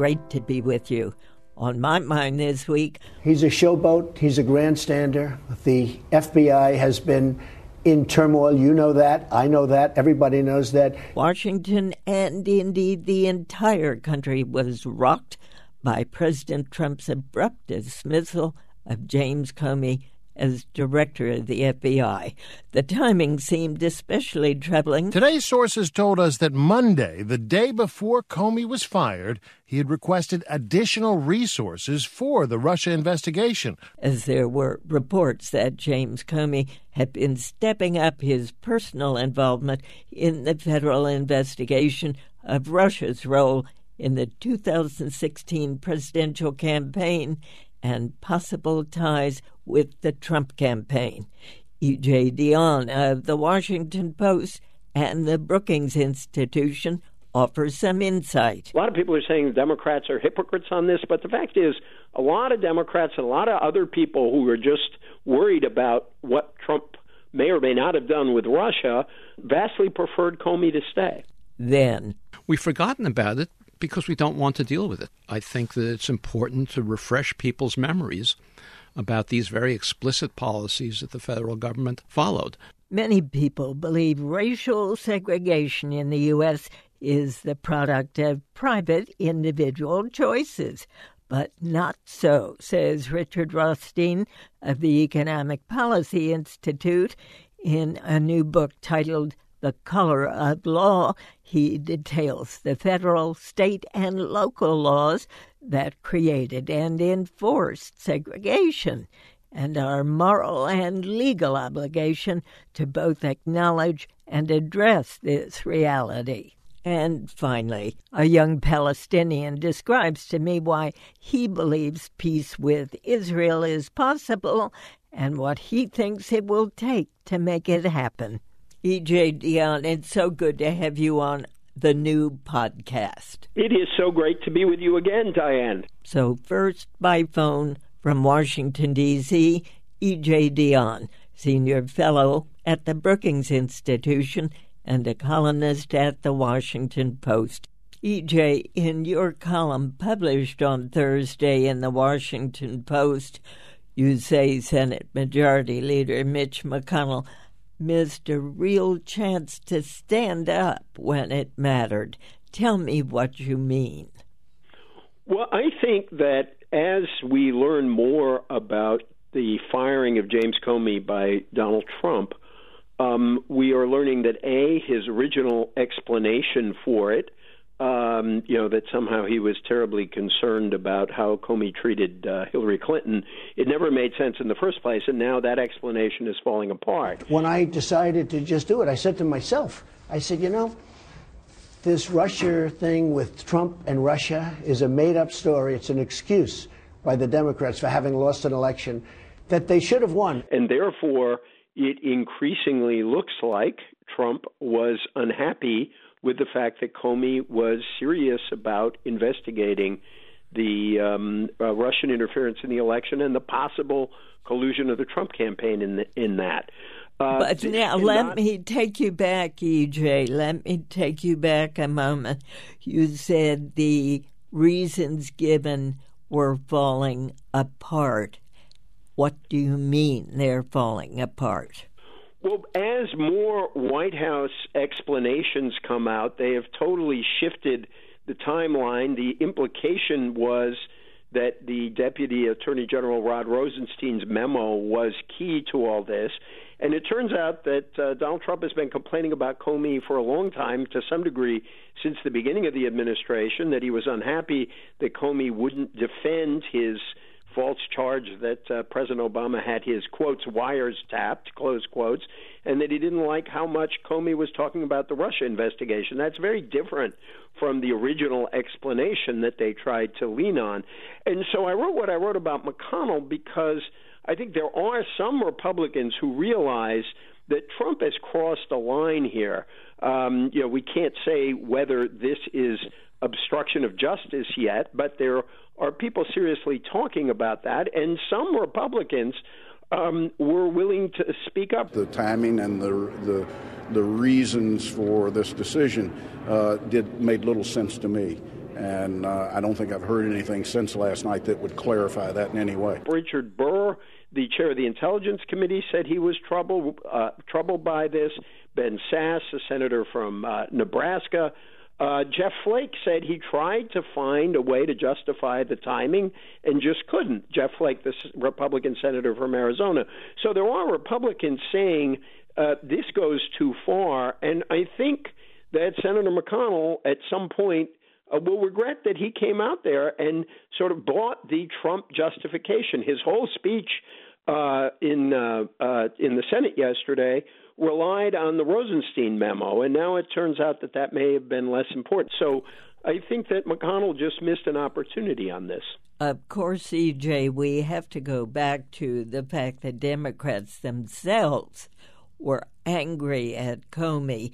great to be with you. On my mind this week, he's a showboat. He's a grandstander. The FBI has been in turmoil. You know that. I know that. Everybody knows that. Washington and indeed the entire country was rocked by President Trump's abrupt dismissal of James Comey as director of the FBI. The timing seemed especially troubling. Today's sources told us that Monday, the day before Comey was fired, he had requested additional resources for the Russia investigation. As there were reports that James Comey had been stepping up his personal involvement in the federal investigation of Russia's role in the 2016 presidential campaign and possible ties with the Trump campaign. E.J. Dionne of The Washington Post and the Brookings Institution offers some insight. A lot of people are saying the Democrats are hypocrites on this, but the fact is a lot of Democrats and a lot of other people who are just worried about what Trump may or may not have done with Russia vastly preferred Comey to stay. Then, we've forgotten about it because we don't want to deal with it. I think that it's important to refresh people's memories about these very explicit policies that the federal government followed. Many people believe racial segregation in the U.S. is the product of private individual choices. But not so, says Richard Rothstein of the Economic Policy Institute in a new book titled The Color of Law. He details the federal, state, and local laws that created and enforced segregation and our moral and legal obligation to both acknowledge and address this reality. And finally, a young Palestinian describes to me why he believes peace with Israel is possible and what he thinks it will take to make it happen. E.J. Dionne, it's so good to have you on the new podcast. It is so great to be with you again, Diane. So first by phone from Washington, D.C., E.J. Dionne, Senior Fellow at the Brookings Institution and a columnist at The Washington Post. E.J., in your column published on Thursday in The Washington Post, you say Senate Majority Leader Mitch McConnell missed a real chance to stand up when it mattered. Tell me what you mean. Well, I think that as we learn more about the firing of James Comey by Donald Trump, we are learning that, A, his original explanation for it, that somehow he was terribly concerned about how Comey treated Hillary Clinton, it never made sense in the first place, and now that explanation is falling apart. When I decided to just do it, I said to myself, I said, this Russia thing with Trump and Russia is a made-up story. It's an excuse by the Democrats for having lost an election that they should have won. And therefore, it increasingly looks like Trump was unhappy with the fact that Comey was serious about investigating the Russian interference in the election and the possible collusion of the Trump campaign in that. But now let me take you back, E.J. Let me take you back a moment. You said the reasons given were falling apart. What do you mean they're falling apart? Well, as more White House explanations come out, they have totally shifted the timeline. The implication was that the Deputy Attorney General Rod Rosenstein's memo was key to all this. And it turns out that Donald Trump has been complaining about Comey for a long time, to some degree, since the beginning of the administration, that he was unhappy that Comey wouldn't defend his false charge that President Obama had his, quotes, wires tapped, close quotes, and that he didn't like how much Comey was talking about the Russia investigation. That's very different from the original explanation that they tried to lean on. And so I wrote what I wrote about McConnell because I think there are some Republicans who realize that Trump has crossed a line here. We can't say whether this is obstruction of justice yet, but there are people seriously talking about that, and some Republicans were willing to speak up. The timing and the reasons for this decision made little sense to me. And I don't think I've heard anything since last night that would clarify that in any way. Richard Burr, the chair of the Intelligence Committee, said he was troubled by this. Ben Sasse, a senator from Nebraska. Jeff Flake said he tried to find a way to justify the timing and just couldn't. Jeff Flake, the Republican senator from Arizona. So there are Republicans saying this goes too far, and I think that Senator McConnell at some point will regret that he came out there and sort of bought the Trump justification. His whole speech in the Senate yesterday relied on the Rosenstein memo, and now it turns out that that may have been less important. So I think that McConnell just missed an opportunity on this. Of course, EJ, we have to go back to the fact that Democrats themselves were angry at Comey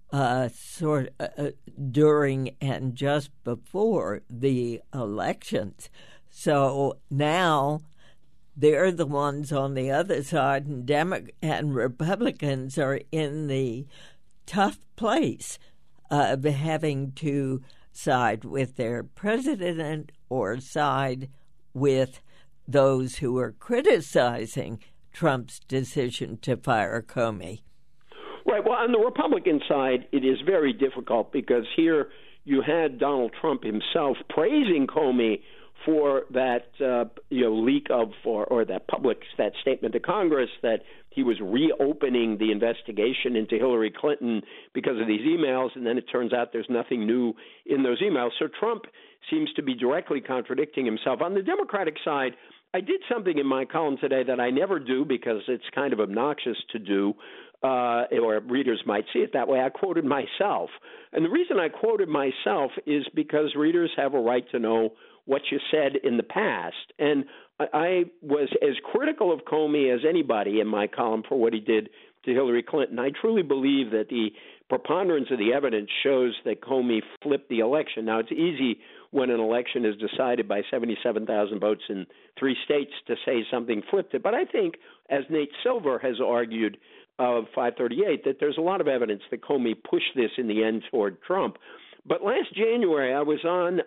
during and just before the elections. So now they're the ones on the other side, and Republicans are in the tough place of having to side with their president or side with those who are criticizing Trump's decision to fire Comey. Right. Well, on the Republican side, it is very difficult because here you had Donald Trump himself praising Comey for that leak of or that statement to Congress that he was reopening the investigation into Hillary Clinton because of these emails, and then it turns out there's nothing new in those emails. So Trump seems to be directly contradicting himself. On the Democratic side, I did something in my column today that I never do because it's kind of obnoxious to do, or readers might see it that way. I quoted myself. And the reason I quoted myself is because readers have a right to know what you said in the past. And I was as critical of Comey as anybody in my column for what he did to Hillary Clinton. I truly believe that the preponderance of the evidence shows that Comey flipped the election. Now, it's easy when an election is decided by 77,000 votes in 3 states to say something flipped it. But I think, as Nate Silver has argued of 538, that there's a lot of evidence that Comey pushed this in the end toward Trump. But last January, I was on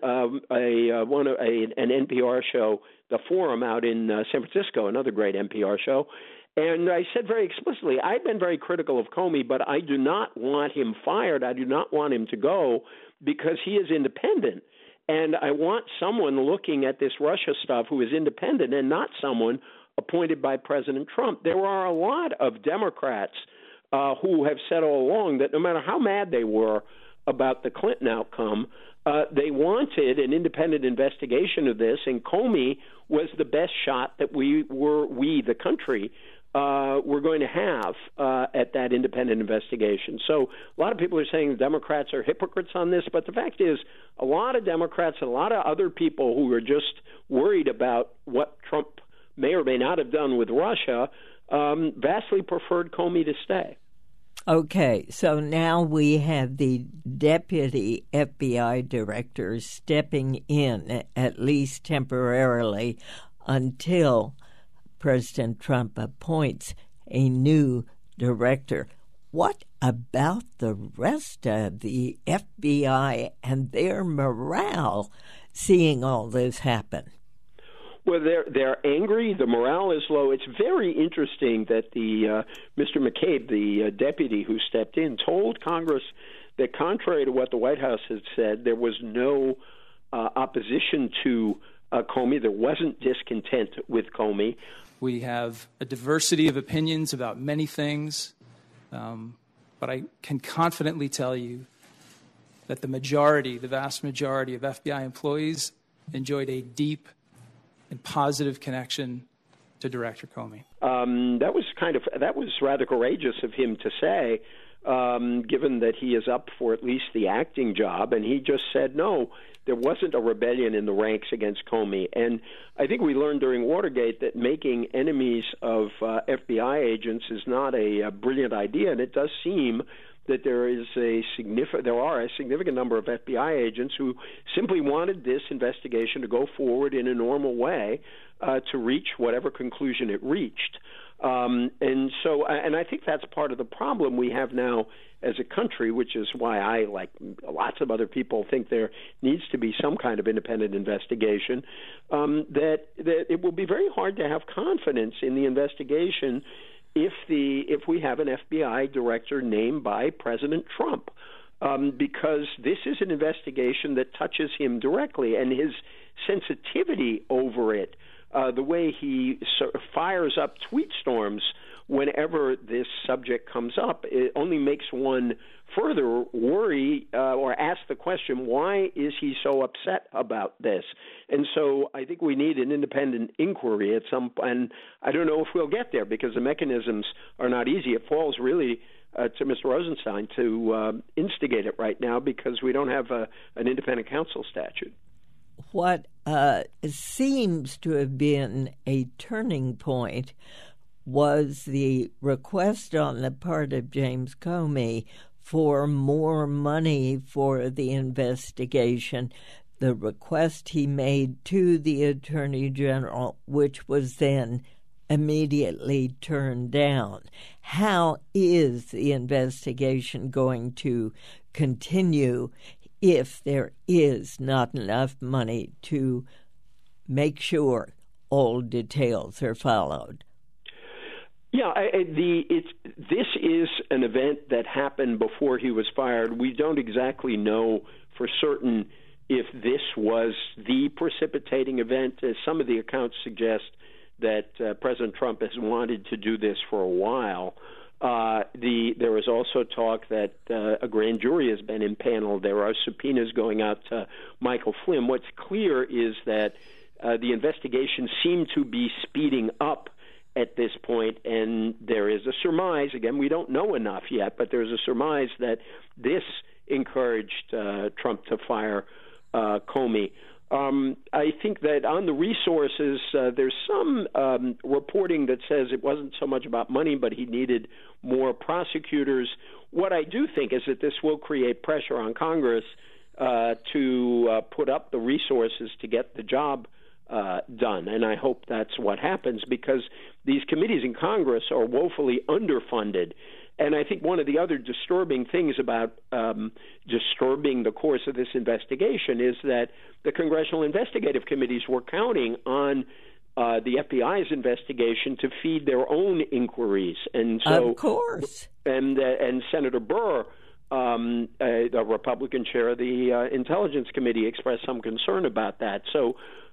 an NPR show, The Forum, out in San Francisco, another great NPR show, and I said very explicitly, I've been very critical of Comey, but I do not want him fired. I do not want him to go because he is independent. And I want someone looking at this Russia stuff who is independent and not someone appointed by President Trump. There are a lot of Democrats who have said all along that no matter how mad they were about the Clinton outcome, they wanted an independent investigation of this, and Comey was the best shot that we, the country, were going to have at that independent investigation. So a lot of people are saying the Democrats are hypocrites on this, but the fact is a lot of Democrats and a lot of other people who are just worried about what Trump may or may not have done with Russia vastly preferred Comey to stay. Okay, so now we have the deputy FBI director stepping in, at least temporarily, until President Trump appoints a new director. What about the rest of the FBI and their morale seeing all this happen? Well, they're angry. The morale is low. It's very interesting that the Mr. McCabe, the deputy who stepped in, told Congress that contrary to what the White House had said, there was no opposition to Comey. There wasn't discontent with Comey. We have a diversity of opinions about many things, but I can confidently tell you that the vast majority of FBI employees enjoyed a deep and positive connection to Director Comey. That was rather courageous of him to say, given that he is up for at least the acting job, and he just said no. There wasn't a rebellion in the ranks against Comey. And I think we learned during Watergate that making enemies of FBI agents is not a brilliant idea, and it does seem that there are a significant number of FBI agents who simply wanted this investigation to go forward in a normal way to reach whatever conclusion it reached. And I think that's part of the problem we have now as a country, which is why I, like lots of other people, think there needs to be some kind of independent investigation, that it will be very hard to have confidence in the investigation if we have an FBI director named by President Trump, because this is an investigation that touches him directly, and his sensitivity over it, the way he fires up tweet storms whenever this subject comes up, it only makes one further worry or ask the question, why is he so upset about this? And so I think we need an independent inquiry at some point, and I don't know if we'll get there because the mechanisms are not easy. It falls really to Mr. Rosenstein to instigate it right now because we don't have an independent counsel statute. What seems to have been a turning point was the request on the part of James Comey for more money for the investigation, the request he made to the Attorney General, which was then immediately turned down. How is the investigation going to continue if there is not enough money to make sure all details are followed? Yeah, this is an event that happened before he was fired. We don't exactly know for certain if this was the precipitating event. Some of the accounts suggest that President Trump has wanted to do this for a while. There was also talk that a grand jury has been impaneled. There are subpoenas going out to Michael Flynn. What's clear is that the investigation seemed to be speeding up at this point, and there is a surmise, again, we don't know enough yet, but there's a surmise that this encouraged Trump to fire Comey. I think that on the resources, there's some reporting that says it wasn't so much about money, but he needed more prosecutors. What I do think is that this will create pressure on Congress to put up the resources to get the job done, and I hope that's what happens because these committees in Congress are woefully underfunded. And I think one of the other disturbing things about disturbing the course of this investigation is that the congressional investigative committees were counting on the FBI's investigation to feed their own inquiries, and so of course, and Senator Burr, the Republican chair of the Intelligence Committee, expressed some concern about that. So.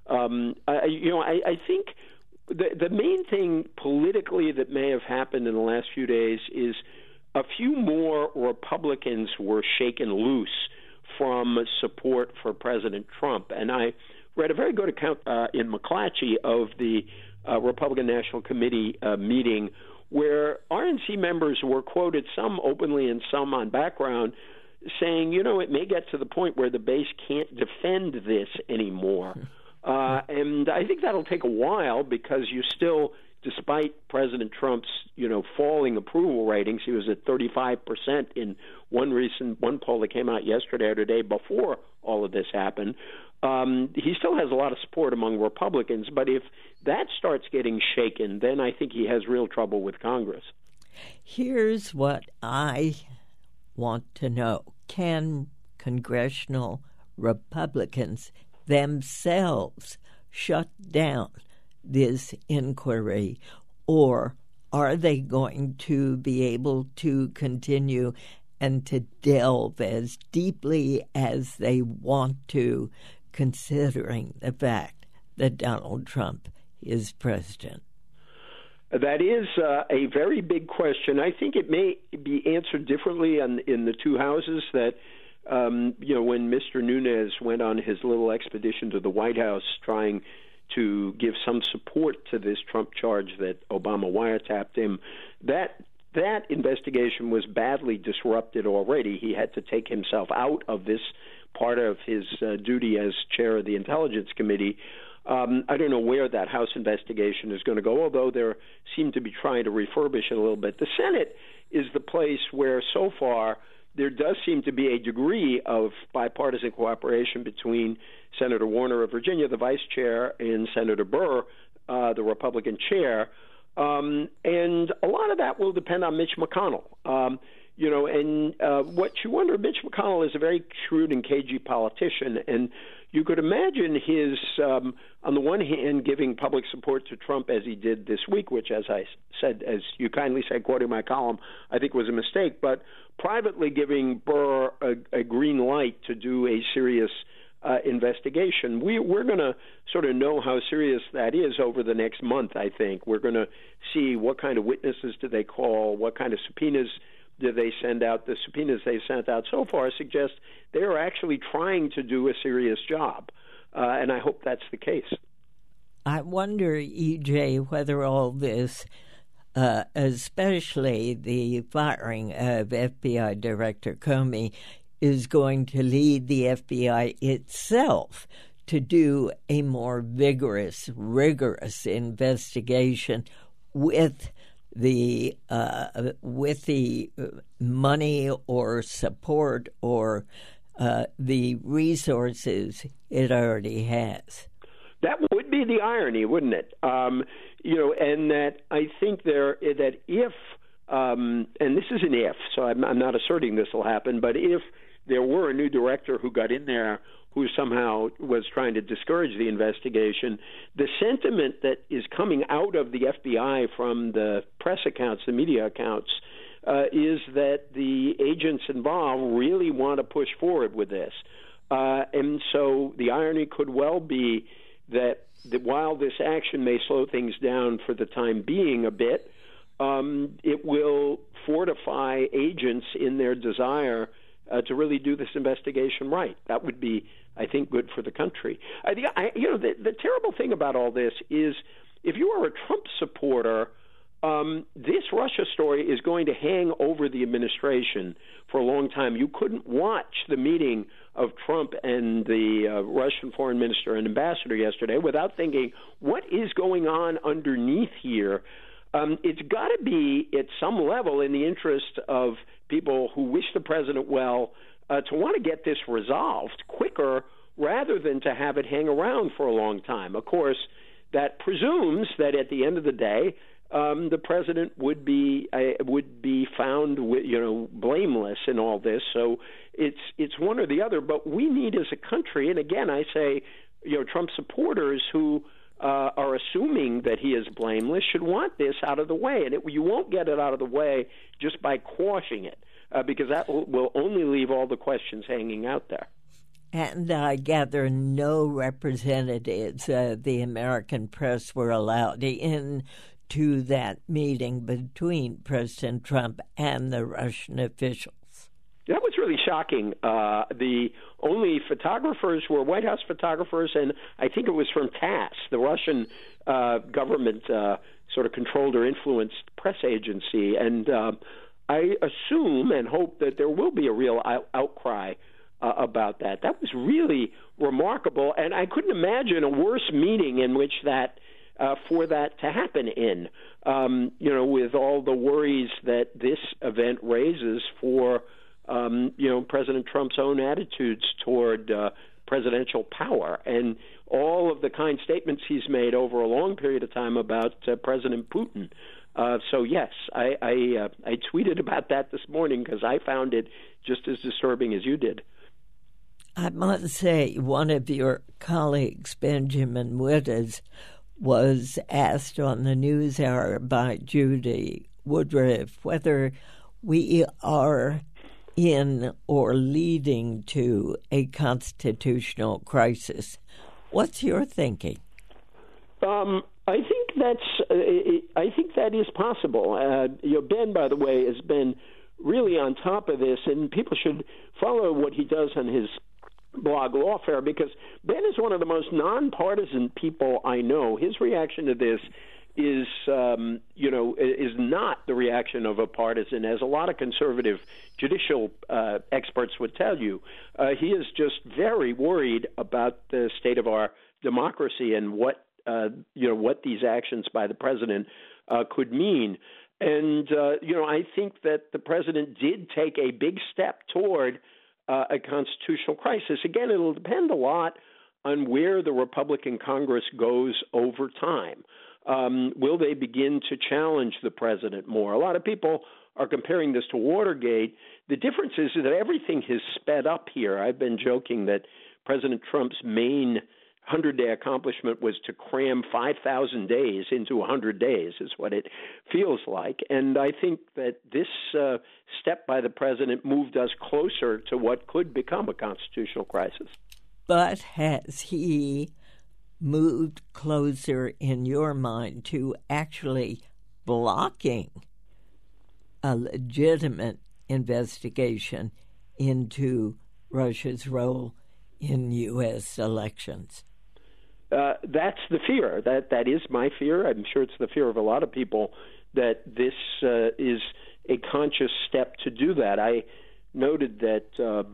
I think the main thing politically that may have happened in the last few days is a few more Republicans were shaken loose from support for President Trump. And I read a very good account in McClatchy of the Republican National Committee meeting where RNC members were quoted, some openly and some on background, saying, it may get to the point where the base can't defend this anymore. And I think that'll take a while because you still, despite President Trump's, falling approval ratings, he was at 35% in one poll that came out yesterday or today before all of this happened. He still has a lot of support among Republicans, but if that starts getting shaken, then I think he has real trouble with Congress. Here's what I want to know. Can congressional Republicans themselves shut down this inquiry, or are they going to be able to continue and to delve as deeply as they want to, considering the fact that Donald Trump is president? That is a very big question. I think it may be answered differently in the two houses. That when Mr. Nunes went on his little expedition to the White House trying to give some support to this Trump charge that Obama wiretapped him, that investigation was badly disrupted already. He had to take himself out of this part of his duty as chair of the Intelligence Committee. I don't know where that House investigation is going to go, although they seem to be trying to refurbish it a little bit. The Senate is the place where so far there does seem to be a degree of bipartisan cooperation between Senator Warner of Virginia, the vice chair, and Senator Burr, the Republican chair. And a lot of that will depend on Mitch McConnell. What you wonder, Mitch McConnell is a very shrewd and cagey politician, and you could imagine his, on the one hand, giving public support to Trump as he did this week, which, as I said, as you kindly said, quoting my column, I think was a mistake, but privately giving Burr a green light to do a serious investigation. We're going to sort of know how serious that is over the next month, I think. We're going to see what kind of witnesses do they call, what kind of subpoenas do they send out. The subpoenas they've sent out so far suggest they are actually trying to do a serious job, and I hope that's the case. I wonder, EJ, whether all this, especially the firing of FBI Director Comey, is going to lead the FBI itself to do a more vigorous, rigorous investigation with the money or support or the resources it already has. That would be the irony, wouldn't it? And that I think that if, and this is an if, so I'm not asserting this will happen, but if there were a new director who got in there who somehow was trying to discourage the investigation, the sentiment that is coming out of the FBI from the press accounts, the media accounts, is that the agents involved really want to push forward with this. And so the irony could well be that while this action may slow things down for the time being a bit, it will fortify agents in their desire to really do this investigation right. That would be, I think, good for the country. The terrible thing about all this is if you are a Trump supporter, this Russia story is going to hang over the administration for a long time. You couldn't watch the meeting of Trump and the Russian foreign minister and ambassador yesterday without thinking, what is going on underneath here? It's got to be at some level in the interest of people who wish the president well to want to get this resolved quicker rather than to have it hang around for a long time. Of course, that presumes that at the end of the day, the president would be found, blameless in all this. So it's one or the other. But we need, as a country, and again, I say, Trump supporters who are assuming that he is blameless should want this out of the way, and you won't get it out of the way just by quashing it, because that will only leave all the questions hanging out there. And I gather no representatives of the American press were allowed in to that meeting between President Trump and the Russian officials. That was really shocking. The only photographers were White House photographers, and I think it was from TASS, the Russian government sort of controlled or influenced press agency. And I assume and hope that there will be a real outcry about that. That was really remarkable, and I couldn't imagine a worse meeting in which that for that to happen in, with all the worries that this event raises for President Trump's own attitudes toward presidential power and all of the kind statements he's made over a long period of time about President Putin. So, yes, I tweeted about that this morning because I found it just as disturbing as you did. I must say, one of your colleagues, Benjamin Wittes, was asked on the NewsHour by Judy Woodruff whether we are in or leading to a constitutional crisis. What's your thinking? I think that is possible. Ben, by the way, has been really on top of this, and people should follow what he does on his blog Lawfare, because Ben is one of the most nonpartisan people I know. His reaction to this is not the reaction of a partisan, as a lot of conservative judicial experts would tell you. He is just very worried about the state of our democracy and what these actions by the president could mean. And I think that the president did take a big step toward a constitutional crisis. Again, it'll depend a lot on where the Republican Congress goes over time. will they begin to challenge the president more? A lot of people are comparing this to Watergate. The difference is that everything has sped up here. I've been joking that President Trump's main 100-day accomplishment was to cram 5,000 days into 100 days, is what it feels like. And I think that this step by the president moved us closer to what could become a constitutional crisis. But has he moved closer, in your mind, to actually blocking a legitimate investigation into Russia's role in U.S. elections? That's the fear. That is my fear. I'm sure it's the fear of a lot of people that this is a conscious step to do that. I noted that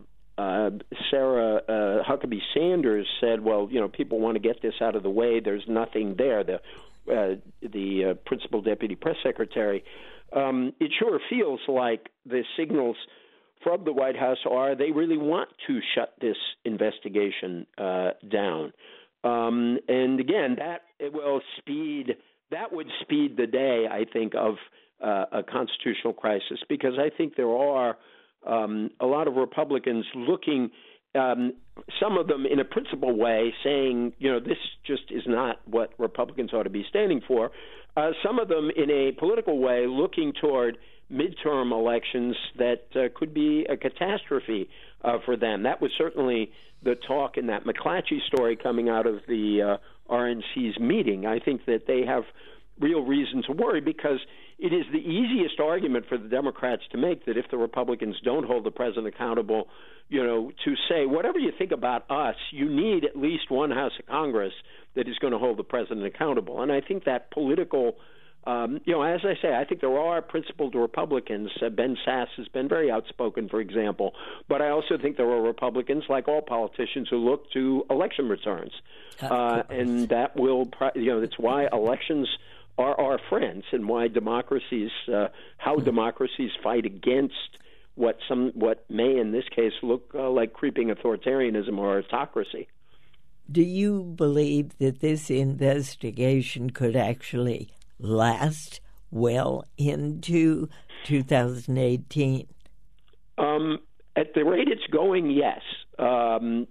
Sarah Huckabee Sanders said, well, people want to get this out of the way. There's nothing there. The principal deputy press secretary. It sure feels like the signals from the White House are they really want to shut this investigation down. And again, that would speed the day, I think, of a constitutional crisis, because I think there are a lot of Republicans looking, some of them in a principled way, saying, this just is not what Republicans ought to be standing for. Some of them in a political way looking toward midterm elections that could be a catastrophe for them. That was certainly the talk in that McClatchy story coming out of the RNC's meeting. I think that they have real reason to worry, because it is the easiest argument for the Democrats to make that if the Republicans don't hold the president accountable, to say, whatever you think about us, you need at least one House of Congress that is going to hold the president accountable. And I think that political as I say, I think there are principled Republicans. Ben Sasse has been very outspoken, for example. But I also think there are Republicans, like all politicians, who look to election returns. And that will, it's why elections are our friends, and why democracies, how democracies fight against what may, in this case, look like creeping authoritarianism or autocracy. Do you believe that this investigation could actually last well into 2018? At the rate it's going, yes. All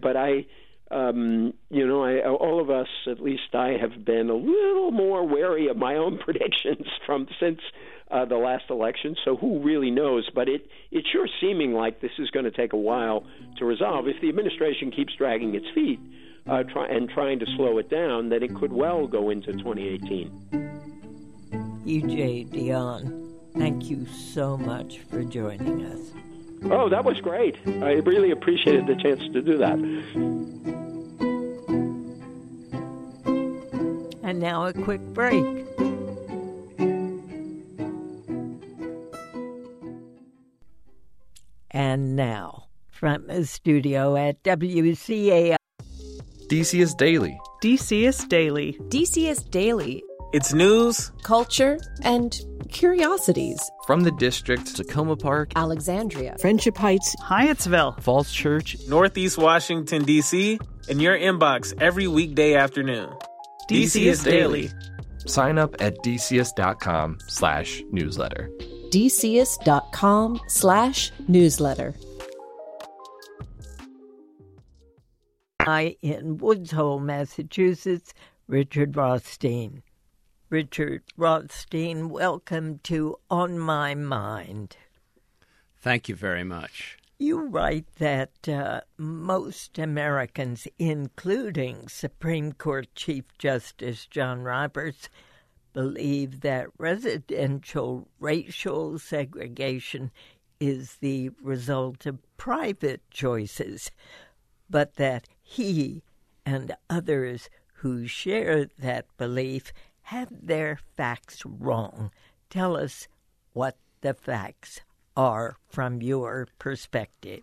of us, at least I, have been a little more wary of my own predictions since the last election. So who really knows? But it's sure seeming like this is going to take a while to resolve. If the administration keeps dragging its feet trying to slow it down, then it could well go into 2018. E.J. Dionne, thank you so much for joining us. Oh, that was great. I really appreciated the chance to do that. And now a quick break. And now, from the studio at WCAI. DCS Daily. DCS Daily. DCS Daily. It's news, culture, and curiosities. From the district, Tacoma Park, Alexandria, Friendship Heights, Hyattsville, Falls Church, Northeast Washington, D.C., in your inbox every weekday afternoon. DCS Daily. Sign up at dcs.com/newsletter. dcs.com/newsletter. In Woods Hole, Massachusetts, Richard Rothstein. Richard Rothstein, welcome to On My Mind. Thank you very much. You write that most Americans, including Supreme Court Chief Justice John Roberts, believe that residential racial segregation is the result of private choices, but that he and others who share that belief have their facts wrong. Tell us what the facts are from your perspective.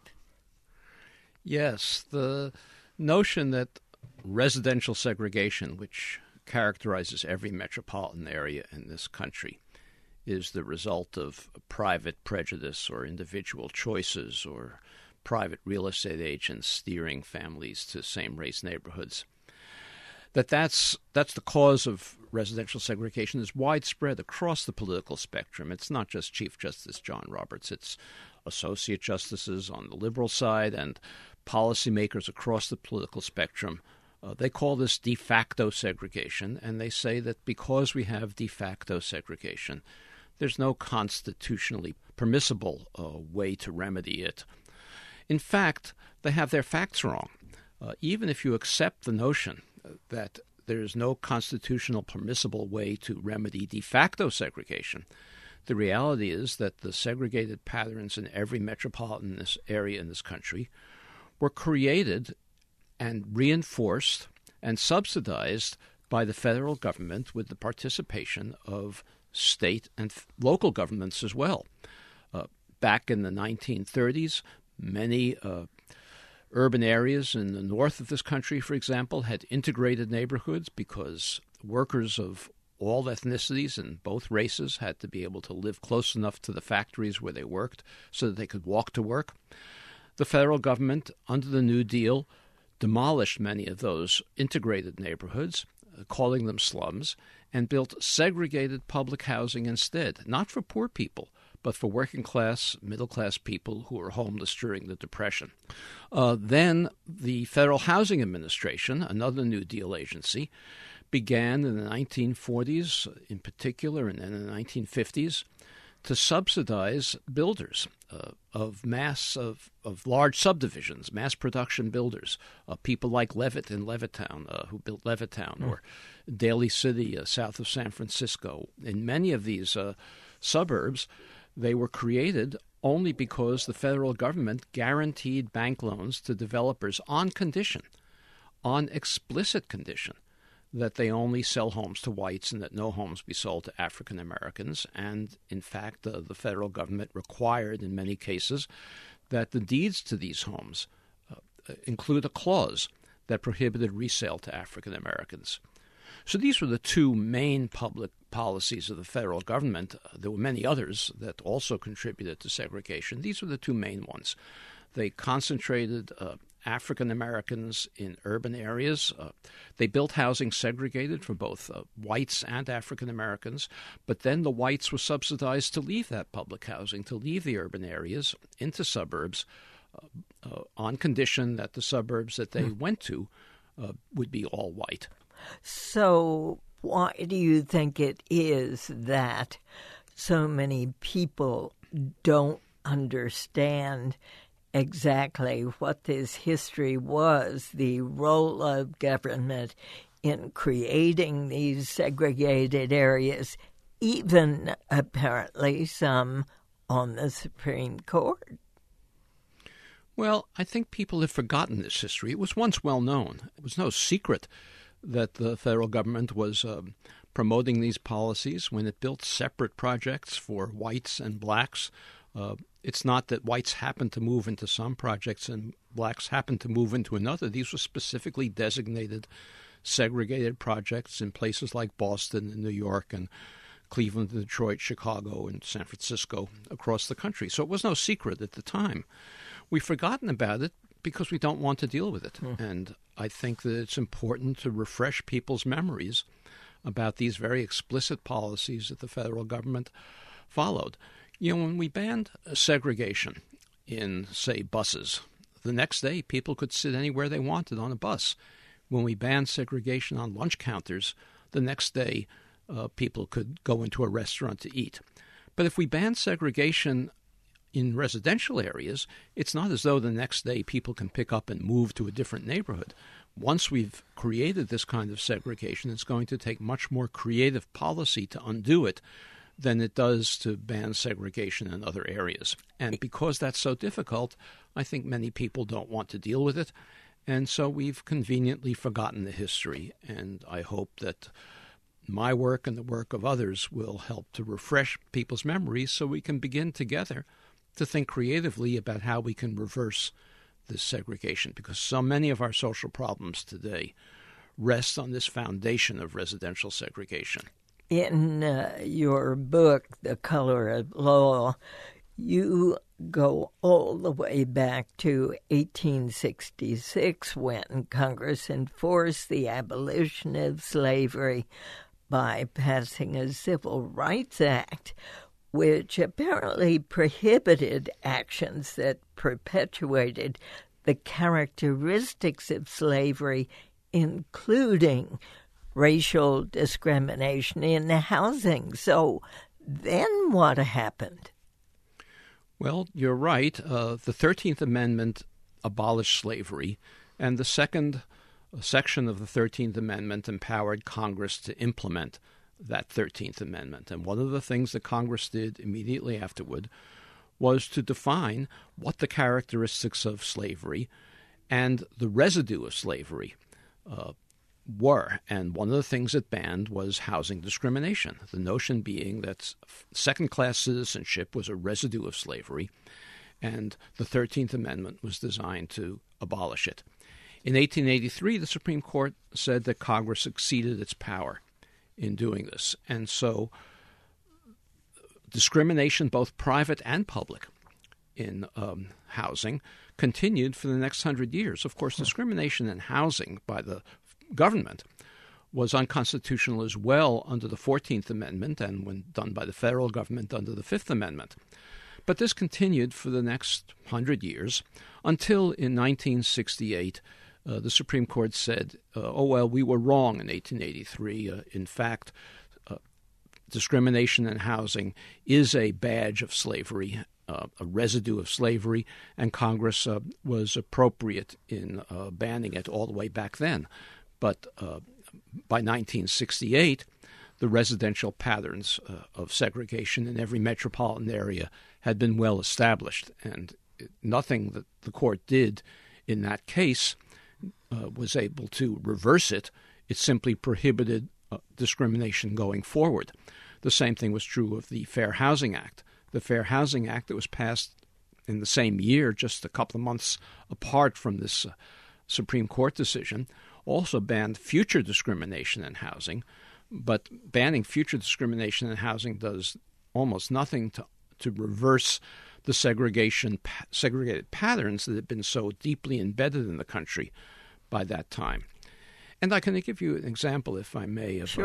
Yes, the notion that residential segregation, which characterizes every metropolitan area in this country, is the result of private prejudice or individual choices or private real estate agents steering families to same-race neighborhoods. that's the cause of residential segregation is widespread across the political spectrum. It's not just Chief Justice John Roberts. It's associate justices on the liberal side and policymakers across the political spectrum. They call this de facto segregation, and they say that because we have de facto segregation, there's no constitutionally permissible way to remedy it. In fact, they have their facts wrong. Even if you accept the notion that there is no constitutional permissible way to remedy de facto segregation, the reality is that the segregated patterns in every metropolitan area in this country were created and reinforced and subsidized by the federal government with the participation of state and local governments as well. Back in the 1930s, many urban areas in the north of this country, for example, had integrated neighborhoods because workers of all ethnicities and both races had to be able to live close enough to the factories where they worked so that they could walk to work. The federal government, under the New Deal, demolished many of those integrated neighborhoods, calling them slums, and built segregated public housing instead, not for poor people, but for working-class, middle-class people who were homeless during the Depression. Then the Federal Housing Administration, another New Deal agency, began in the 1940s in particular and then in the 1950s to subsidize builders of large subdivisions, mass production builders, people like Levitt in Levittown, who built Levittown, or Daly City south of San Francisco. In many of these suburbs, they were created only because the federal government guaranteed bank loans to developers on condition, on explicit condition, that they only sell homes to whites and that no homes be sold to African Americans. And, in fact, the federal government required, in many cases, that the deeds to these homes include a clause that prohibited resale to African Americans. So these were the two main public policies of the federal government. There were many others that also contributed to segregation. These were the two main ones. They concentrated African Americans in urban areas. They built housing segregated for both whites and African Americans, but then the whites were subsidized to leave that public housing, to leave the urban areas into suburbs on condition that the suburbs that they went to would be all white. So why do you think it is that so many people don't understand exactly what this history was, the role of government in creating these segregated areas, even apparently some on the Supreme Court? Well, I think people have forgotten this history. It was once well known. It was no secret that the federal government was promoting these policies when it built separate projects for whites and blacks. It's not that whites happened to move into some projects and blacks happened to move into another. These were specifically designated, segregated projects in places like Boston and New York and Cleveland, Detroit, Chicago, and San Francisco across the country. So it was no secret at the time. We've forgotten about it because we don't want to deal with it. And I think that it's important to refresh people's memories about these very explicit policies that the federal government followed. You know, when we banned segregation in, say, buses, the next day people could sit anywhere they wanted on a bus. When we banned segregation on lunch counters, the next day people could go into a restaurant to eat. But if we banned segregation in residential areas, it's not as though the next day people can pick up and move to a different neighborhood. Once we've created this kind of segregation, it's going to take much more creative policy to undo it than it does to ban segregation in other areas. And because that's so difficult, I think many people don't want to deal with it. And so we've conveniently forgotten the history. And I hope that my work and the work of others will help to refresh people's memories so we can begin together to think creatively about how we can reverse this segregation, because so many of our social problems today rest on this foundation of residential segregation. In your book, The Color of Law, You go all the way back to 1866 when Congress enforced the abolition of slavery by passing a Civil Rights Act, which apparently prohibited actions that perpetuated the characteristics of slavery, including racial discrimination in housing. So then what happened? Well, you're right. The 13th Amendment abolished slavery, and the second section of the 13th Amendment empowered Congress to implement that 13th Amendment. And one of the things that Congress did immediately afterward was to define what the characteristics of slavery and the residue of slavery were. And one of the things it banned was housing discrimination, the notion being that second-class citizenship was a residue of slavery, and the 13th Amendment was designed to abolish it. In 1883, the Supreme Court said that Congress exceeded its power in doing this, and so discrimination, both private and public, in housing continued for the next 100 years. Of course, discrimination in housing by the government was unconstitutional as well under the 14th Amendment and when done by the federal government under the 5th Amendment. But this continued for the next 100 years until in 1968 the Supreme Court said, we were wrong in 1883. In fact, discrimination in housing is a badge of slavery, a residue of slavery, and Congress was appropriate in banning it all the way back then. But by 1968, the residential patterns of segregation in every metropolitan area had been well established, and nothing that the court did in that case was able to reverse it. It simply prohibited discrimination going forward. The same thing was true of the Fair Housing Act. The Fair Housing Act that was passed in the same year, just a couple of months apart from this Supreme Court decision, also banned future discrimination in housing, but banning future discrimination in housing does almost nothing to reverse the segregated patterns that had been so deeply embedded in the country by that time. And I can give you an example, if I may, of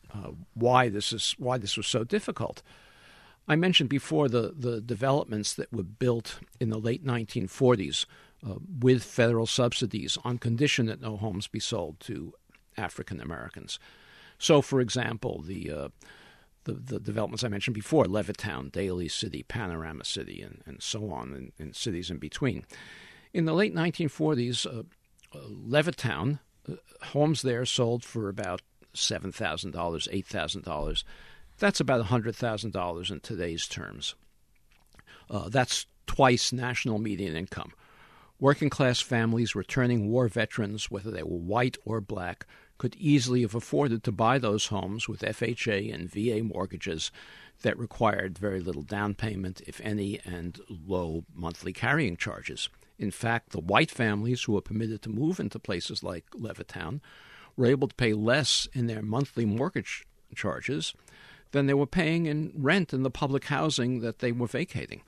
why this was so difficult. I mentioned before the developments that were built in the late 1940s with federal subsidies on condition that no homes be sold to African Americans. So, for example, the developments I mentioned before, Levittown, Daly City, Panorama City, and so on, and cities in between. In the late 1940s, Levittown, homes there sold for about $7,000, $8,000. That's about $100,000 in today's terms. That's twice national median income. Working-class families returning war veterans, whether they were white or black, could easily have afforded to buy those homes with FHA and VA mortgages that required very little down payment, if any, and low monthly carrying charges. In fact, the white families who were permitted to move into places like Levittown were able to pay less in their monthly mortgage charges than they were paying in rent in the public housing that they were vacating.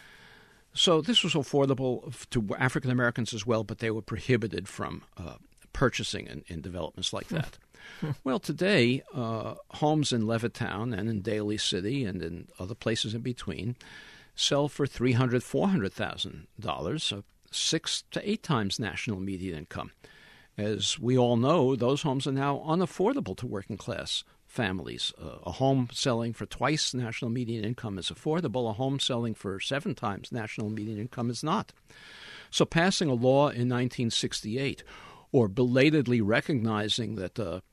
So this was affordable to African Americans as well, but they were prohibited from purchasing in developments like that. Well, today, homes in Levittown and in Daly City and in other places in between sell for $300,000, $400,000, 6 to 8 times national median income. As we all know, those homes are now unaffordable to working-class families. A home selling for twice national median income is affordable. A home selling for 7 times national median income is not. So passing a law in 1968, or belatedly recognizing that the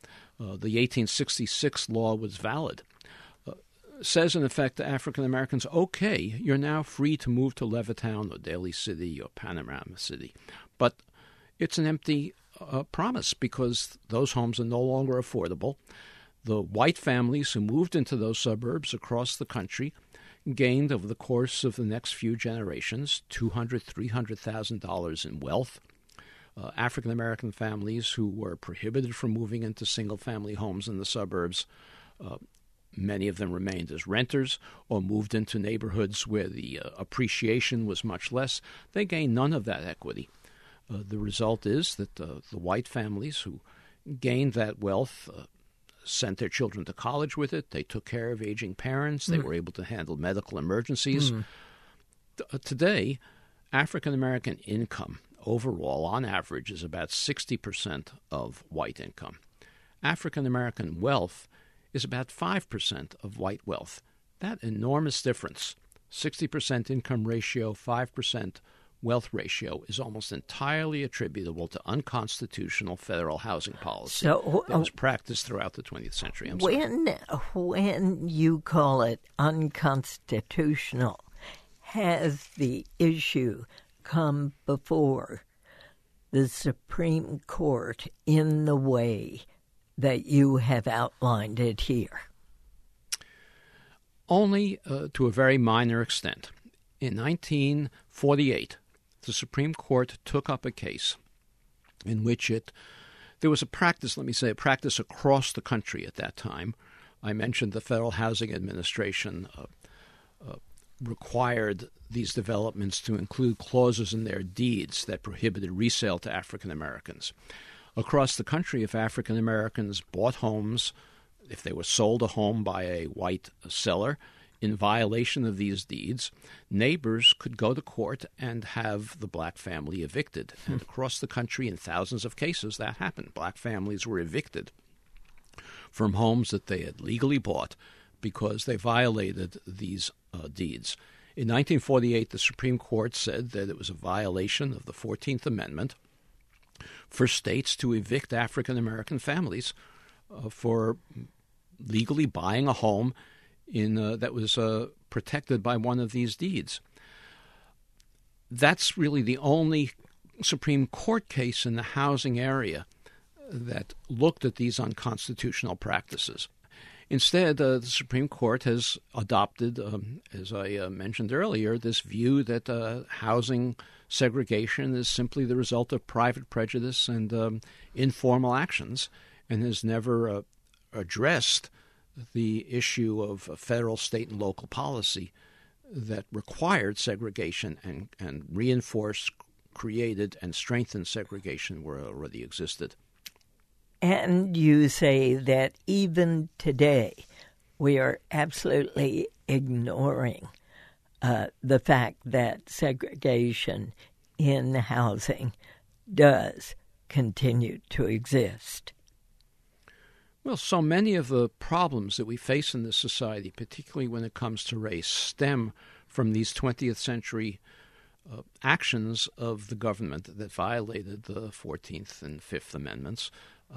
1866 law was valid, says in effect to African Americans, okay, you're now free to move to Levittown or Daly City or Panorama City. But it's an empty promise because those homes are no longer affordable. The white families who moved into those suburbs across the country gained over the course of the next few generations $200,000, $300,000 in wealth. African American families who were prohibited from moving into single-family homes in the suburbs Many of them remained as renters or moved into neighborhoods where the appreciation was much less. They gained none of that equity. The result is that the white families who gained that wealth sent their children to college with it. They took care of aging parents. They were able to handle medical emergencies. Today, African-American income overall, on average, is about 60% of white income. African-American wealth is about 5% of white wealth. That enormous difference, 60% income ratio, 5% wealth ratio, is almost entirely attributable to unconstitutional federal housing policy that was practiced throughout the 20th century. When you call it unconstitutional, has the issue come before the Supreme Court in the way that you have outlined it here? Only to a very minor extent. In 1948, the Supreme Court took up a case in which there was a practice across the country at that time. I mentioned the Federal Housing Administration required these developments to include clauses in their deeds that prohibited resale to African Americans. Across the country, if African Americans bought homes, if they were sold a home by a white seller in violation of these deeds, neighbors could go to court and have the black family evicted. And across the country, in thousands of cases, that happened. Black families were evicted from homes that they had legally bought because they violated these deeds. In 1948, the Supreme Court said that it was a violation of the 14th Amendment for states to evict African American families for legally buying a home that was protected by one of these deeds. That's really the only Supreme Court case in the housing area that looked at these unconstitutional practices. Instead, the Supreme Court has adopted, as I mentioned earlier, this view that housing segregation is simply the result of private prejudice and informal actions, and has never addressed the issue of federal, state, and local policy that required segregation and reinforced, created, and strengthened segregation where it already existed. And you say that even today we are absolutely ignoring the fact that segregation in housing does continue to exist. Well, so many of the problems that we face in this society, particularly when it comes to race, stem from these 20th century actions of the government that violated the 14th and 5th Amendments.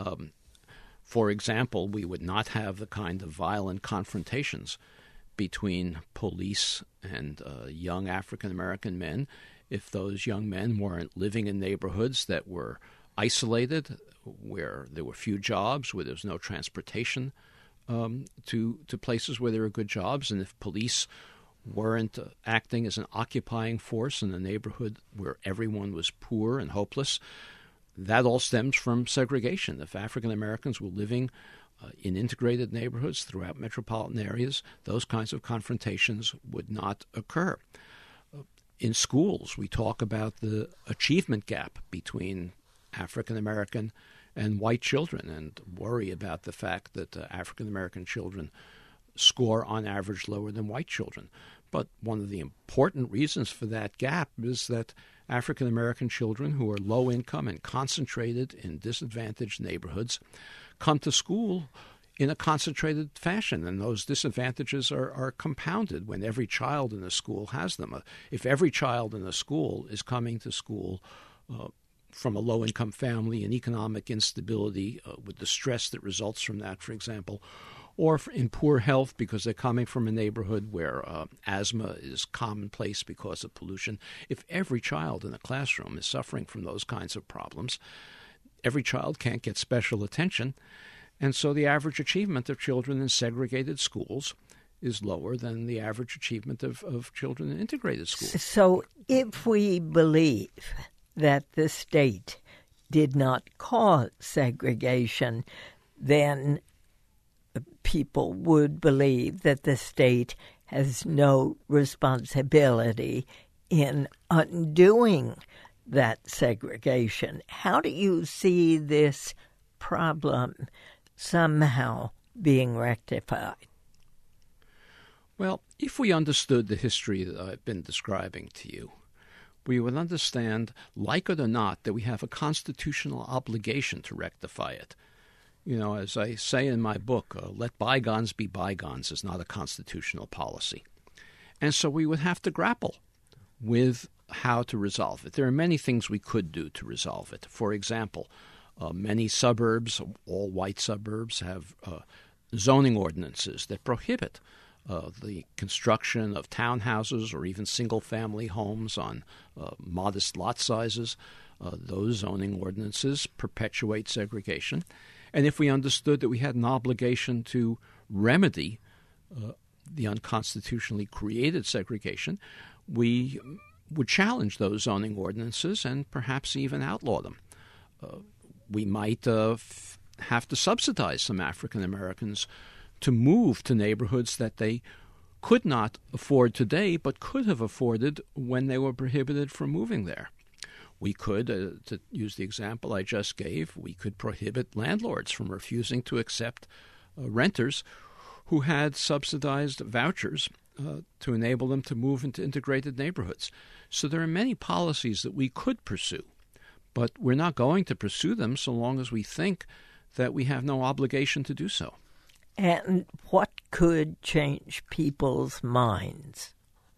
For example, we would not have the kind of violent confrontations between police and young African-American men if those young men weren't living in neighborhoods that were isolated, where there were few jobs, where there was no transportation to places where there were good jobs, and if police weren't acting as an occupying force in a neighborhood where everyone was poor and hopeless. That all stems from segregation. If African Americans were living in integrated neighborhoods throughout metropolitan areas, those kinds of confrontations would not occur. In schools, we talk about the achievement gap between African American and white children and worry about the fact that African American children score on average lower than white children. But one of the important reasons for that gap is that African American children who are low income and concentrated in disadvantaged neighborhoods come to school in a concentrated fashion, and those disadvantages are compounded when every child in a school has them. If every child in a school is coming to school from a low-income family and economic instability with the stress that results from that, for example, or in poor health because they're coming from a neighborhood where asthma is commonplace because of pollution. If every child in a classroom is suffering from those kinds of problems, every child can't get special attention, and so the average achievement of children in segregated schools is lower than the average achievement of children in integrated schools. So if we believe that the state did not cause segregation, then people would believe that the state has no responsibility in undoing that segregation. How do you see this problem somehow being rectified? Well, if we understood the history that I've been describing to you, we would understand, like it or not, that we have a constitutional obligation to rectify it. You know, as I say in my book, let bygones be bygones is not a constitutional policy. And so we would have to grapple with how to resolve it. There are many things we could do to resolve it. For example, many suburbs, all white suburbs, have zoning ordinances that prohibit the construction of townhouses or even single-family homes on modest lot sizes. Those zoning ordinances perpetuate segregation. And if we understood that we had an obligation to remedy the unconstitutionally created segregation, we would challenge those zoning ordinances and perhaps even outlaw them. We might have to subsidize some African Americans to move to neighborhoods that they could not afford today but could have afforded when they were prohibited from moving there. We could, to use the example I just gave, we could prohibit landlords from refusing to accept renters who had subsidized vouchers to enable them to move into integrated neighborhoods. So there are many policies that we could pursue, but we're not going to pursue them so long as we think that we have no obligation to do so. And what could change people's minds?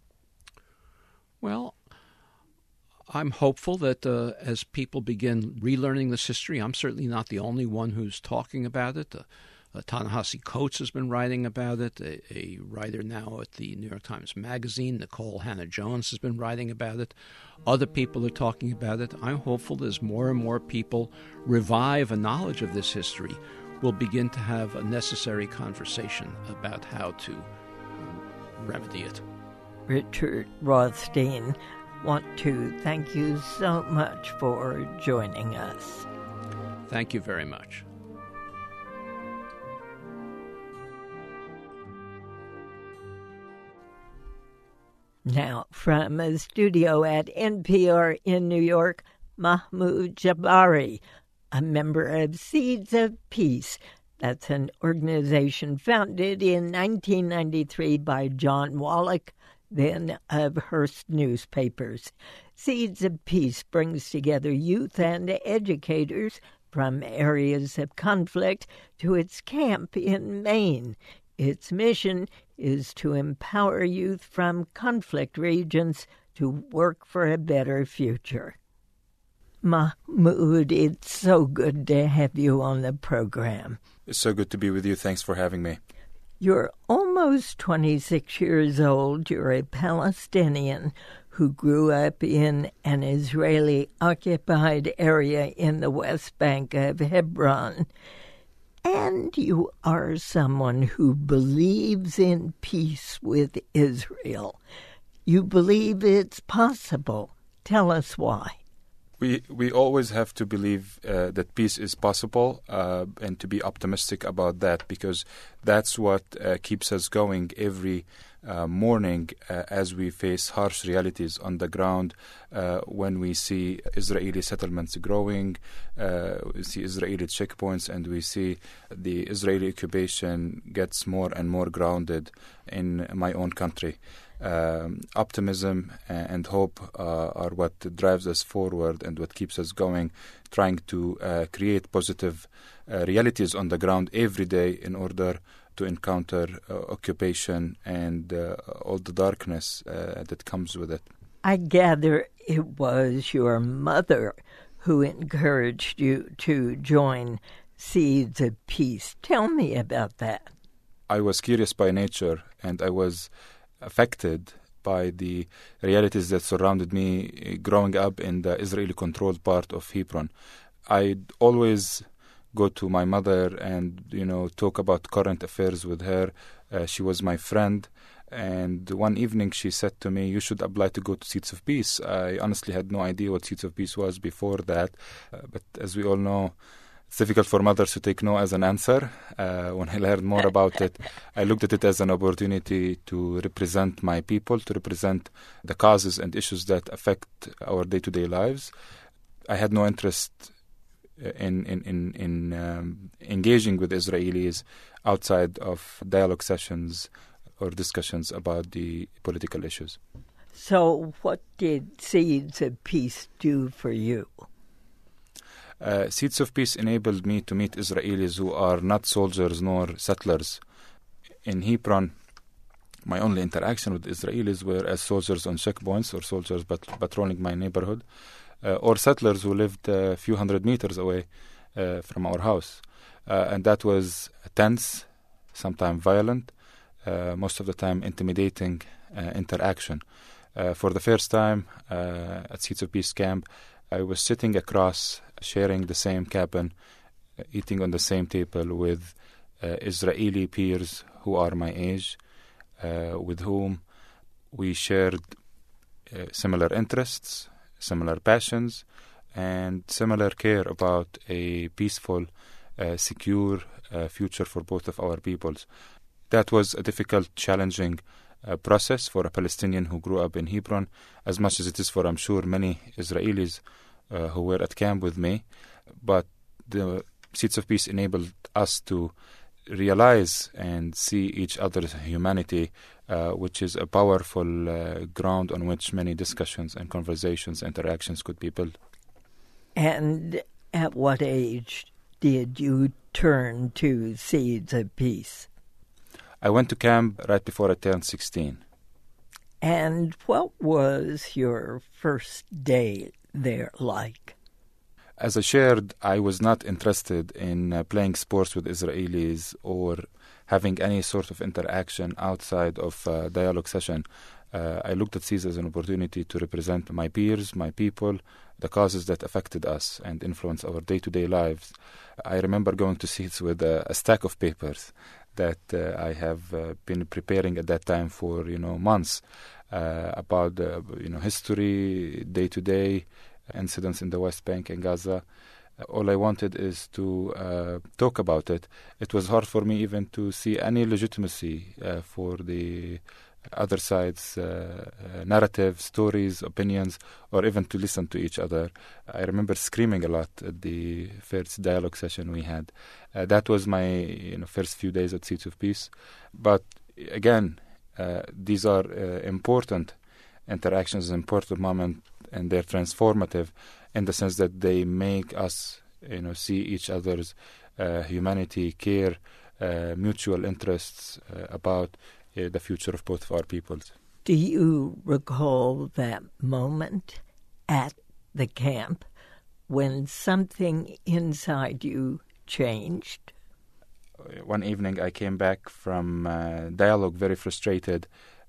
Well, I'm hopeful that as people begin relearning this history, I'm certainly not the only one who's talking about it. Ta-Nehisi Coates has been writing about it. A writer now at the New York Times Magazine, Nicole Hannah-Jones, has been writing about it. Other people are talking about it. I'm hopeful as more and more people revive a knowledge of this history, we'll begin to have a necessary conversation about how to remedy it. Richard Rothstein, want to thank you so much for joining us. Thank you very much. Now, from a studio at NPR in New York, Mahmoud Jabari, a member of Seeds of Peace. That's an organization founded in 1993 by John Wallach, then of Hearst Newspapers. Seeds of Peace brings together youth and educators from areas of conflict to its camp in Maine. Its mission is to empower youth from conflict regions to work for a better future. Mahmoud, it's so good to have you on the program. It's so good to be with you. Thanks for having me. You're almost 26 years old. You're a Palestinian who grew up in an Israeli-occupied area in the West Bank of Hebron. And you are someone who believes in peace with Israel. You believe it's possible. Tell us why. We always have to believe that peace is possible and to be optimistic about that, because that's what keeps us going every morning as we face harsh realities on the ground. When we see Israeli settlements growing, we see Israeli checkpoints, and we see the Israeli occupation gets more and more grounded in my own country. Optimism and hope are what drives us forward and what keeps us going, trying to create positive realities on the ground every day in order to encounter occupation and all the darkness that comes with it. I gather it was your mother who encouraged you to join Seeds of Peace. Tell me about that. I was curious by nature, and I was affected by the realities that surrounded me growing up in the Israeli-controlled part of Hebron. I'd always go to my mother and, talk about current affairs with her. She was my friend. And one evening she said to me, "You should apply to go to Seeds of Peace." I honestly had no idea what Seeds of Peace was before that. But as we all know, It's difficult for mothers to take no as an answer. When I learned more about it, I looked at it as an opportunity to represent my people, to represent the causes and issues that affect our day-to-day lives. I had no interest in engaging with Israelis outside of dialogue sessions or discussions about the political issues. So what did Seeds of Peace do for you? Seeds of Peace enabled me to meet Israelis who are not soldiers nor settlers. In Hebron, my only interaction with Israelis were as soldiers on checkpoints or soldiers patrolling my neighborhood, or settlers who lived a few hundred meters away from our house. And that was tense, sometimes violent, most of the time intimidating interaction. For the first time at Seeds of Peace camp, I was sitting across, sharing the same cabin, eating on the same table with Israeli peers who are my age, with whom we shared similar interests, similar passions, and similar care about a peaceful, secure future for both of our peoples. That was a difficult, challenging process for a Palestinian who grew up in Hebron, as much as it is for, I'm sure, many Israelis who were at camp with me. But the Seeds of Peace enabled us to realize and see each other's humanity, which is a powerful ground on which many discussions and conversations, interactions could be built. And at what age did you turn to Seeds of Peace? I went to camp right before I turned 16. And what was your first day there like? As I shared, I was not interested in playing sports with Israelis or having any sort of interaction outside of a dialogue session. I looked at Seeds as an opportunity to represent my peers, my people, the causes that affected us and influence our day-to-day lives. I remember going to Seeds with a stack of papers that I have been preparing at that time for months about history, day-to-day incidents in the West Bank and Gaza. All I wanted is to talk about it. It was hard for me even to see any legitimacy for the other side's narrative, stories, opinions, or even to listen to each other. I remember screaming a lot at the first dialogue session we had. That was my first few days at Seeds of Peace. But again, these are important interactions, important moments, and they're transformative in the sense that they make us see each other's humanity, care, mutual interests about the future of both of our peoples. Do you recall that moment at the camp when something inside you changed? One evening I came back from dialogue very frustrated,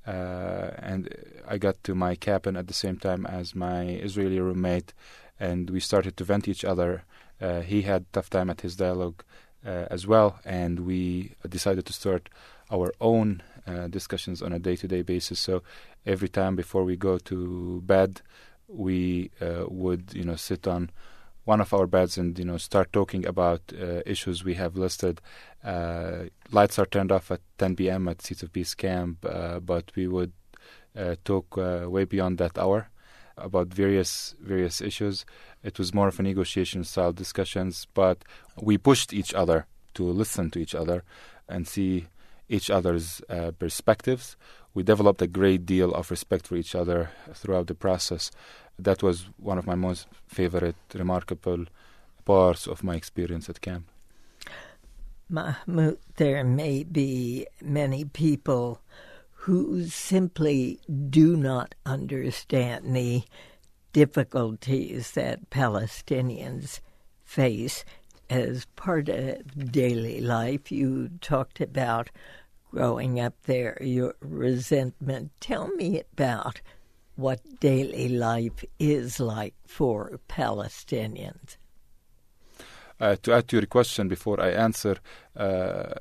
and I got to my cabin at the same time as my Israeli roommate, and we started to vent each other. He had a tough time at his dialogue as well, and we decided to start our own discussions on a day-to-day basis. So every time before we go to bed, we would sit on one of our beds and start talking about issues we have listed. Lights are turned off at 10 p.m. at Seeds of Peace camp, but we would talk way beyond that hour about various issues. It was more of a negotiation-style discussions, but we pushed each other to listen to each other and see each other's perspectives. We developed a great deal of respect for each other throughout the process. That was one of my most favorite, remarkable parts of my experience at camp. Mahmoud, there may be many people who simply do not understand the difficulties that Palestinians face as part of daily life. You talked about growing up there, your resentment. Tell me about what daily life is like for Palestinians. To add to your question before I answer, there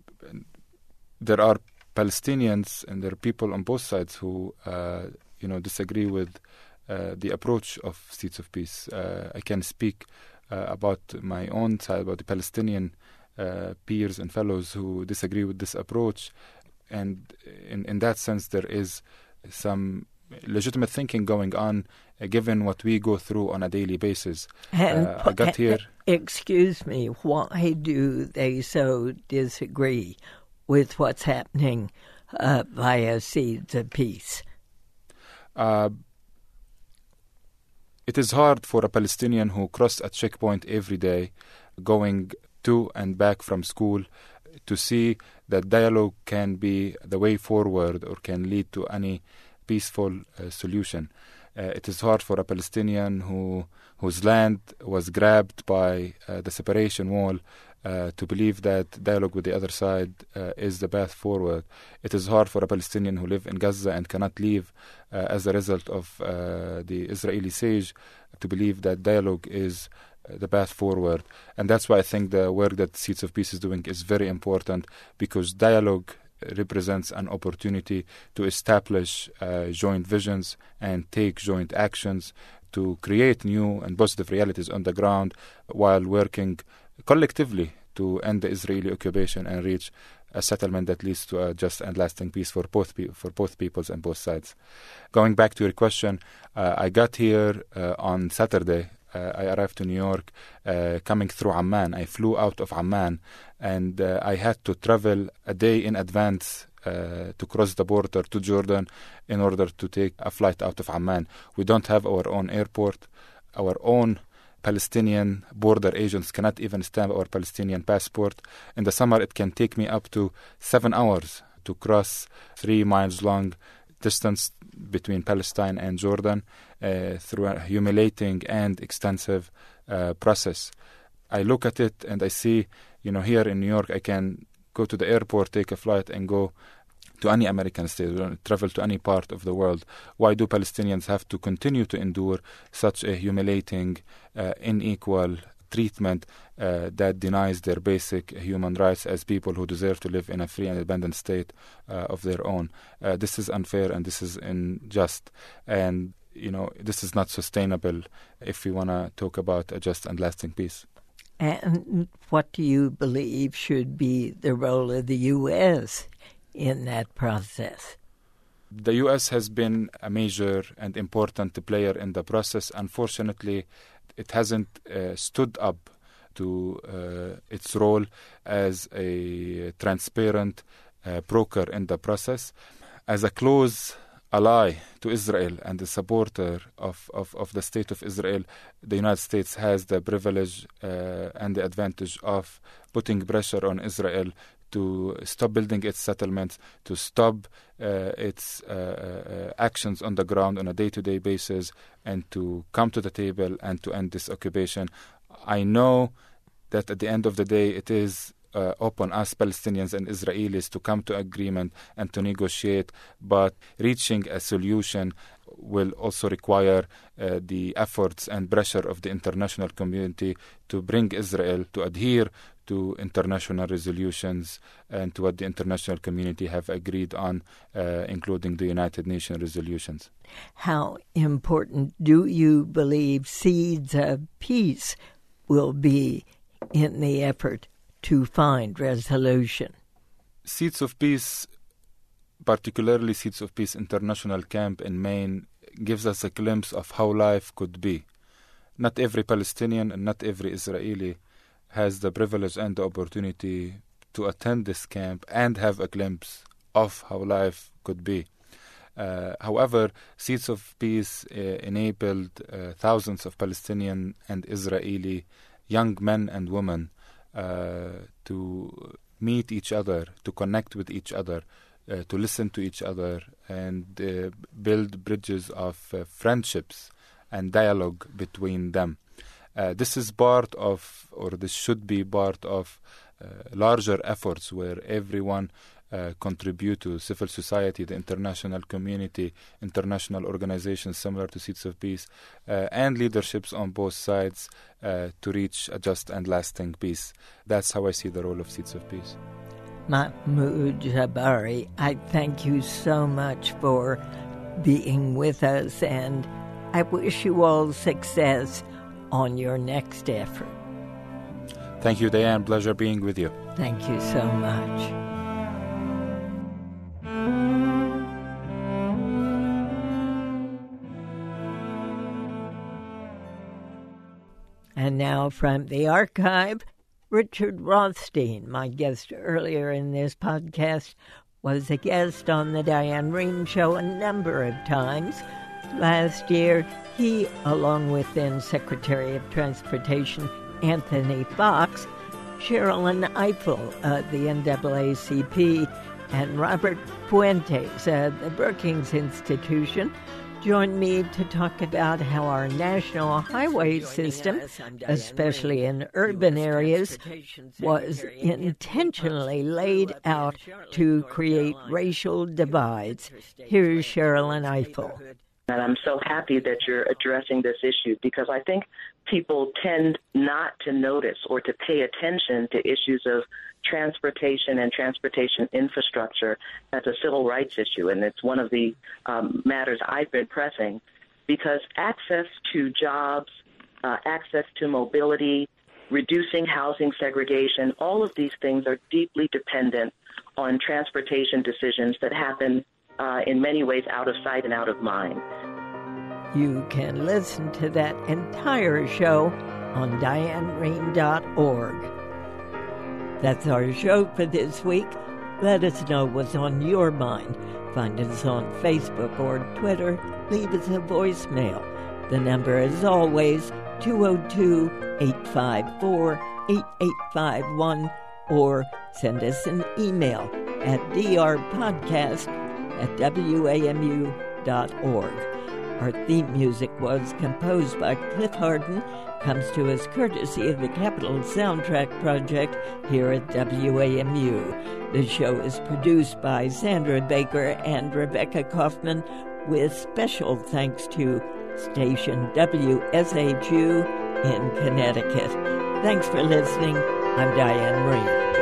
are Palestinians and there are people on both sides who disagree with the approach of Seeds of Peace. I can speak about my own side, about the Palestinian peers and fellows who disagree with this approach. And in that sense, there is some legitimate thinking going on, given what we go through on a daily basis. I got here. Excuse me, why do they so disagree with what's happening via Seeds of Peace? It is hard for a Palestinian who crossed a checkpoint every day, going to and back from school, to see that dialogue can be the way forward or can lead to any peaceful solution. It is hard for a Palestinian whose land was grabbed by the separation wall to believe that dialogue with the other side is the path forward. It is hard for a Palestinian who live in Gaza and cannot leave as a result of the Israeli siege to believe that dialogue is the path forward. And that's why I think the work that Seeds of Peace is doing is very important, because dialogue represents an opportunity to establish joint visions and take joint actions to create new and positive realities on the ground while working collectively to end the Israeli occupation and reach a settlement that leads to a just and lasting peace for both peoples and both sides. Going back to your question, I got here on Saturday. I arrived to New York coming through Amman. I flew out of Amman, and I had to travel a day in advance to cross the border to Jordan in order to take a flight out of Amman. We don't have our own airport. Our own Palestinian border agents cannot even stamp our Palestinian passport. In the summer, it can take me up to 7 hours to cross 3 miles long distance between Palestine and Jordan through a humiliating and extensive process. I look at it and I see, here in New York, I can go to the airport, take a flight, and go to any American state, travel to any part of the world. Why do Palestinians have to continue to endure such a humiliating, unequal treatment that denies their basic human rights as people who deserve to live in a free and independent state of their own? This is unfair and this is unjust. And, this is not sustainable if we want to talk about a just and lasting peace. And what do you believe should be the role of the U.S. in that process? The U.S. has been a major and important player in the process. Unfortunately, it hasn't stood up to its role as a transparent broker in the process. As a close ally to Israel and the supporter of the state of Israel, the United States has the privilege and the advantage of putting pressure on Israel to stop building its settlements, to stop its actions on the ground on a day-to-day basis, and to come to the table and to end this occupation. I know that at the end of the day, it is upon us Palestinians and Israelis to come to agreement and to negotiate, but reaching a solution will also require the efforts and pressure of the international community to bring Israel to adhere to international resolutions and to what the international community have agreed on, including the United Nations resolutions. How important do you believe Seeds of Peace will be in the effort to find resolution? Seeds of Peace, particularly Seeds of Peace International Camp in Maine, gives us a glimpse of how life could be. Not every Palestinian and not every Israeli has the privilege and the opportunity to attend this camp and have a glimpse of how life could be. However, Seeds of Peace enabled thousands of Palestinian and Israeli young men and women to meet each other, to connect with each other, to listen to each other, and build bridges of friendships and dialogue between them. This is part of, or this should be part of, larger efforts where everyone contribute to civil society, the international community, international organizations similar to Seeds of Peace, and leaderships on both sides to reach a just and lasting peace. That's how I see the role of Seeds of Peace. Mahmoud Jabari, I thank you so much for being with us, and I wish you all success on your next effort. Thank you, Diane. Pleasure being with you. Thank you so much. And now from the archive, Richard Rothstein, my guest earlier in this podcast, was a guest on the Diane Rehm Show a number of times. Last year, he, along with then Secretary of Transportation Anthony Fox, Sherilyn Ifill of the NAACP, and Robert Fuentes of the Brookings Institution, joined me to talk about how our national highway system, especially in urban areas, was intentionally laid out to create racial divides. Here's Sherilyn Ifill. And I'm so happy that you're addressing this issue, because I think people tend not to notice or to pay attention to issues of transportation and transportation infrastructure as a civil rights issue. And it's one of the matters I've been pressing, because access to jobs, access to mobility, reducing housing segregation, all of these things are deeply dependent on transportation decisions that happen in many ways out of sight and out of mind. You can listen to that entire show on DianeRehm.org. That's our show for this week. Let us know what's on your mind. Find us on Facebook or Twitter. Leave us a voicemail. The number, as always, 202-854-8851, or send us an email at drpodcast@wamu.org. Our theme music was composed by Cliff Harden, comes to us courtesy of the Capitol Soundtrack Project here at WAMU. The show is produced by Sandra Baker and Rebecca Kaufman, with special thanks to station WSHU in Connecticut. Thanks for listening. I'm Diane Rehm.